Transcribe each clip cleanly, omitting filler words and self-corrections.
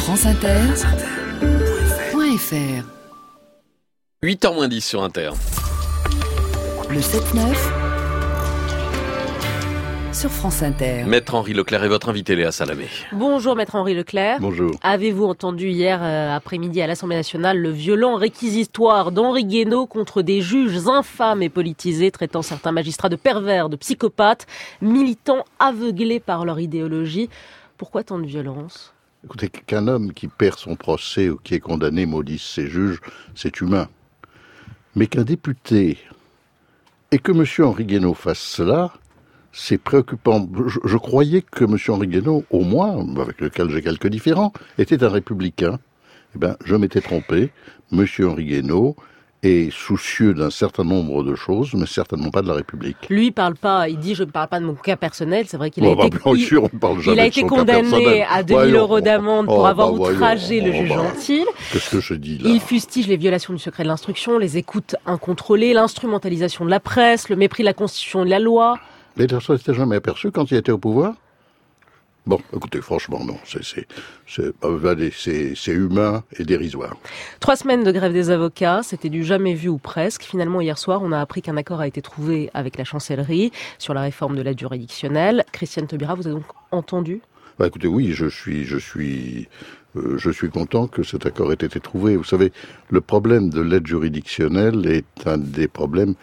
franceinter.fr 8h moins 10 sur Inter. Le 7-9 sur France Inter. Maître Henri Leclerc est votre invité, Léa Salamé. Bonjour Maître Henri Leclerc. Bonjour. Avez-vous entendu hier après-midi à l'Assemblée nationale le violent réquisitoire d'Henri Guénaud contre des juges infâmes et politisés traitant certains magistrats de pervers, de psychopathes, militants aveuglés par leur idéologie? Pourquoi tant de violence? Écoutez, qu'un homme qui perd son procès ou qui est condamné maudisse ses juges, c'est humain. Mais qu'un député et que M. Henri Guénaud fasse cela, c'est préoccupant. Je croyais que M. Henri Guénaud, au moins, avec lequel j'ai quelques différends, était un républicain. Eh bien, je m'étais trompé. M. Henri Guénaud est soucieux d'un certain nombre de choses, mais certainement pas de la République. Lui, il parle pas, il dit je ne parle pas de mon cas personnel, c'est vrai qu'il a été condamné à 2000 € d'amende pour avoir outragé le juge Gentil. Qu'est-ce que je dis là? Il fustige les violations du secret de l'instruction, les écoutes incontrôlées, l'instrumentalisation de la presse, le mépris de la Constitution et de la loi. Mais il ne s'était jamais aperçu quand il était au pouvoir? Bon, écoutez, franchement, non, c'est humain et dérisoire. 3 semaines de grève des avocats, c'était du jamais vu ou presque. Finalement, hier soir, on a appris qu'un accord a été trouvé avec la chancellerie sur la réforme de l'aide juridictionnelle. Christiane Taubira, vous avez donc entendu? Écoutez, oui, je suis content que cet accord ait été trouvé. Vous savez, le problème de l'aide juridictionnelle est un des problèmes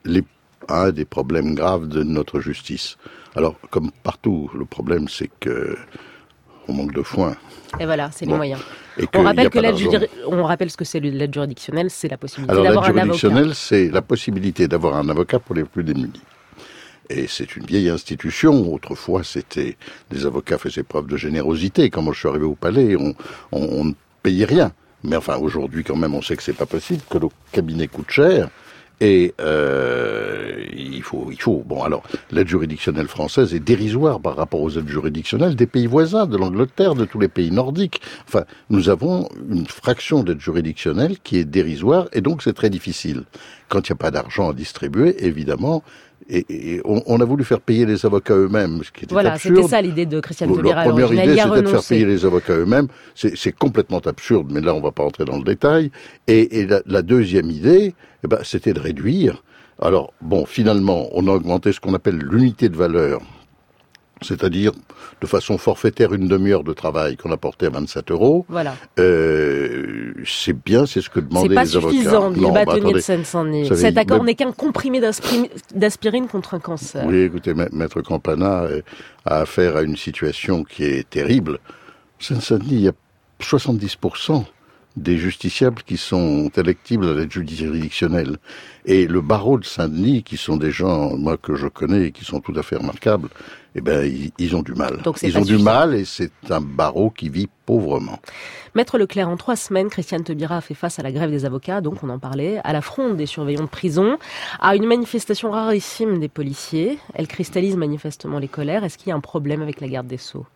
graves de notre justice. Alors, comme partout, le problème, c'est que on manque de foin. Et voilà, c'est les moyens. On rappelle ce que c'est l'aide juridictionnelle, c'est la possibilité d'avoir un avocat. L'aide juridictionnelle, c'est la possibilité d'avoir un avocat pour les plus démunis. Et c'est une vieille institution. Autrefois, c'était des avocats faisaient preuve de générosité. Quand moi je suis arrivé au palais, on ne payait rien. Mais enfin, aujourd'hui, quand même, on sait que c'est pas possible, que le cabinet coûte cher. Et il faut. Bon, alors, l'aide juridictionnelle française est dérisoire par rapport aux aides juridictionnelles des pays voisins, de l'Angleterre, de tous les pays nordiques. Enfin, nous avons une fraction d'aide juridictionnelle qui est dérisoire, et donc c'est très difficile. Quand il n'y a pas d'argent à distribuer, évidemment, et on a voulu faire payer les avocats eux-mêmes, ce qui était absurde. C'était ça l'idée de Christiane Taubira. La première idée, c'était de faire payer les avocats eux-mêmes. C'est complètement absurde, mais là, on ne va pas entrer dans le détail. Et la deuxième idée, c'était de réduire. Alors, bon, finalement, on a augmenté ce qu'on appelle l'unité de valeur, c'est-à-dire de façon forfaitaire une demi-heure de travail qu'on a porté à 27 €. Voilà. C'est bien, c'est ce que demandaient les avocats. C'est pas suffisant, dit le bâtonnier de Seine-Saint-Denis. Cet accord n'est qu'un comprimé d'aspirine contre un cancer. Oui, écoutez, Maître Campana a affaire à une situation qui est terrible. Seine-Saint-Denis, il y a 70% des justiciables qui sont électibles à l'aide juridictionnelle. Et le barreau de Saint-Denis, qui sont des gens, moi, que je connais, et qui sont tout à fait remarquables, ils ont du mal. Ils ont du mal, et c'est un barreau qui vit pauvrement. Maître Leclerc, en 3 semaines, Christiane Taubira a fait face à la grève des avocats, donc on en parlait, à la fronde des surveillants de prison, à une manifestation rarissime des policiers. Elle cristallise manifestement les colères. Est-ce qu'il y a un problème avec la garde des Sceaux?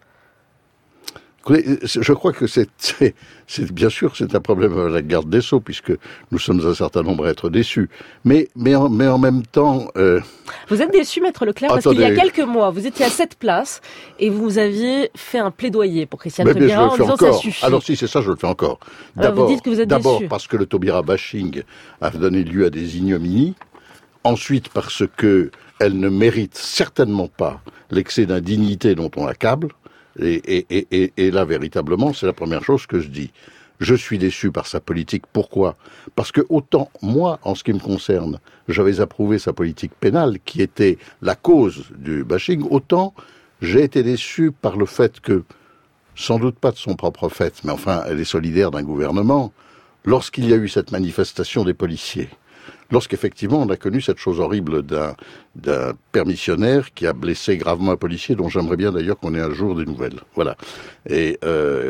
Je crois que c'est bien sûr c'est un problème avec la garde des Sceaux, puisque nous sommes un certain nombre à être déçus. Mais en même temps... Vous êtes déçu, Maître Leclerc, parce qu'il y a quelques mois, vous étiez à cette place et vous aviez fait un plaidoyer pour Christiane Taubira en disant ça suffit. Alors si, c'est ça, je le fais encore. Vous dites que vous êtes d'abord déçu. Parce que le Taubira bashing a donné lieu à des ignominies. Ensuite, parce que elle ne mérite certainement pas l'excès d'indignité dont on l'accable. Et là, véritablement, c'est la première chose que je dis. Je suis déçu par sa politique. Pourquoi? Parce que autant, moi, en ce qui me concerne, j'avais approuvé sa politique pénale, qui était la cause du bashing, autant j'ai été déçu par le fait que, sans doute pas de son propre fait, mais enfin, elle est solidaire d'un gouvernement, lorsqu'il y a eu cette manifestation des policiers, lorsqu'effectivement on a connu cette chose horrible d'un permissionnaire qui a blessé gravement un policier, dont j'aimerais bien d'ailleurs qu'on ait un jour des nouvelles. Voilà. Et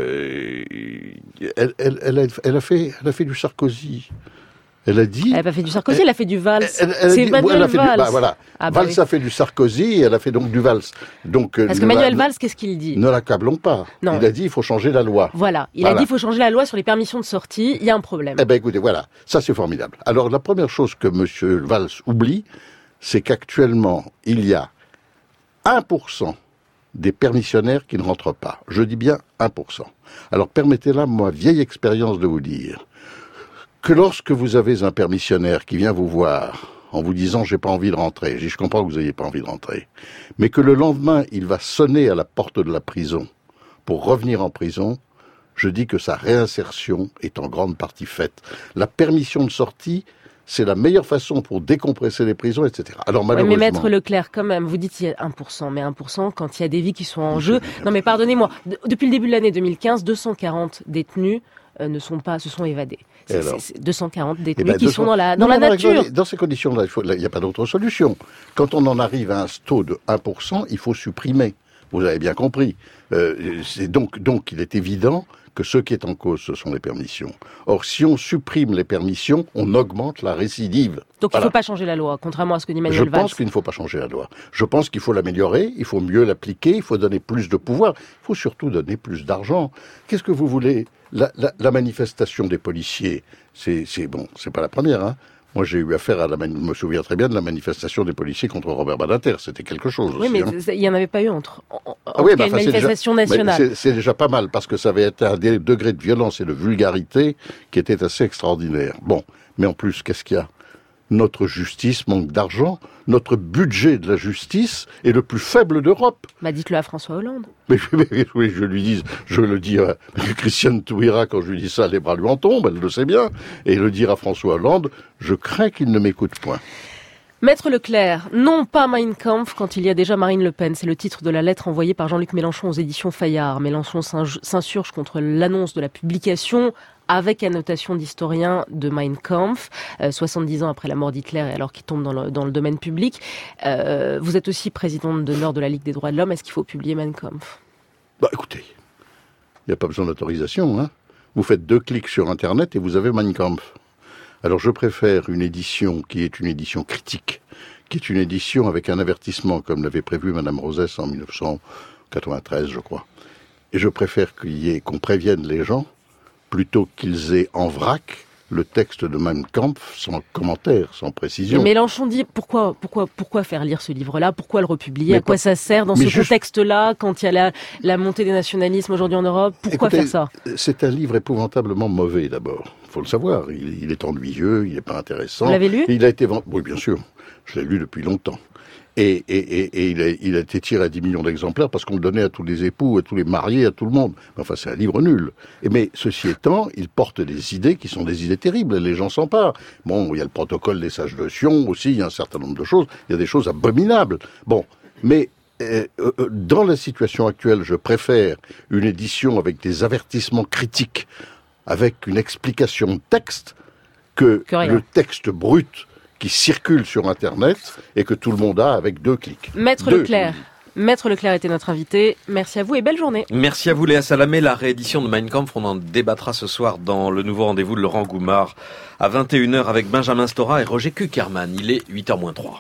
elle a fait du Sarkozy. Elle a dit... Elle n'a pas fait du Sarkozy, elle a fait du Valls. C'est Manuel Valls. Valls a fait du Sarkozy, elle a fait donc du Valls. Parce que Manuel Valls, qu'est-ce qu'il dit? Ne l'accablons pas. Non. Il a dit il faut changer la loi. Voilà. Il a dit il faut changer la loi sur les permissions de sortie. Il y a un problème. Écoutez, voilà. Ça, c'est formidable. Alors, la première chose que M. Valls oublie, c'est qu'actuellement, il y a 1% des permissionnaires qui ne rentrent pas. Je dis bien 1%. Alors permettez-la, ma vieille expérience, de vous dire que lorsque vous avez un permissionnaire qui vient vous voir en vous disant « j'ai pas envie de rentrer », je comprends que vous n'ayez pas envie de rentrer, mais que le lendemain, il va sonner à la porte de la prison pour revenir en prison, je dis que sa réinsertion est en grande partie faite. La permission de sortie, c'est la meilleure façon pour décompresser les prisons, etc. Alors malheureusement... Oui, mais Maître Leclerc, quand même, vous dites il y a 1%, mais 1% quand il y a des vies qui sont en jeu. Non mais pardonnez-moi, depuis le début de l'année 2015, 240 détenus se sont évadés. C'est 240 détenus qui sont dans la nature. Dans ces conditions-là, il n'y a pas d'autre solution. Quand on en arrive à un taux de 1%, il faut supprimer. Vous avez bien compris. Donc il est évident que ce qui est en cause, ce sont les permissions. Or, si on supprime les permissions, on augmente la récidive. Donc il ne faut pas changer la loi, contrairement à ce que dit Manuel Valls. Je pense qu'il ne faut pas changer la loi. Je pense qu'il faut l'améliorer, il faut mieux l'appliquer, il faut donner plus de pouvoir, il faut surtout donner plus d'argent. Qu'est-ce que vous voulez ? La manifestation des policiers, c'est pas la première, hein. Moi, j'ai eu affaire je me souviens très bien de la manifestation des policiers contre Robert Badinter. C'était quelque chose aussi. Oui, mais il n'y en avait pas eu une manifestation nationale. C'est déjà pas mal, parce que ça avait été un degré de violence et de vulgarité qui était assez extraordinaire. Bon, mais en plus, qu'est-ce qu'il y a ? Notre justice manque d'argent. Notre budget de la justice est le plus faible d'Europe. Dites-le à François Hollande. Mais oui, je le dis à Christiane Taubira quand je lui dis ça, les bras lui en tombent, elle le sait bien. Et le dire à François Hollande, je crains qu'il ne m'écoute point. Maître Leclerc, non pas Mein Kampf quand il y a déjà Marine Le Pen. C'est le titre de la lettre envoyée par Jean-Luc Mélenchon aux éditions Fayard. Mélenchon s'insurge contre l'annonce de la publication avec annotation d'historien de Mein Kampf, 70 ans après la mort d'Hitler et alors qu'il tombe dans le domaine public. Vous êtes aussi présidente d'honneur de la Ligue des droits de l'homme. Est-ce qu'il faut publier Mein Kampf ? Écoutez, il n'y a pas besoin d'autorisation, hein. Vous faites 2 clics sur Internet et vous avez Mein Kampf. Alors je préfère une édition qui est une édition critique, qui est une édition avec un avertissement, comme l'avait prévu Madame Rosès en 1993, je crois. Et je préfère qu'on prévienne les gens, plutôt qu'ils aient en vrac le texte de Mein Kampf sans commentaire, sans précision. Et Mélenchon dit pourquoi faire lire ce livre-là ? Pourquoi le republier ? À quoi ça sert dans ce contexte-là, quand il y a la montée des nationalismes aujourd'hui en Europe ? Pourquoi faire ça ? C'est un livre épouvantablement mauvais d'abord. Il faut le savoir. Il est ennuyeux, il n'est pas intéressant. Vous l'avez lu ? Il a été oui, bien sûr. Je l'ai lu depuis longtemps. Et il a été tiré à 10 millions d'exemplaires parce qu'on le donnait à tous les époux, à tous les mariés, à tout le monde. Enfin, c'est un livre nul. Mais ceci étant, il porte des idées qui sont des idées terribles. Les gens s'emparent. Bon, il y a le protocole des sages de Sion aussi, il y a un certain nombre de choses. Il y a des choses abominables. Bon, mais dans la situation actuelle, je préfère une édition avec des avertissements critiques, avec une explication de texte, que le texte brut qui circule sur Internet et que tout le monde a avec 2 clics. Maître Leclerc était notre invité. Merci à vous et belle journée. Merci à vous Léa Salamé. La réédition de Mein Kampf, on en débattra ce soir dans le nouveau rendez-vous de Laurent Goumard à 21h avec Benjamin Stora et Roger Kuckerman. Il est 8h moins 3.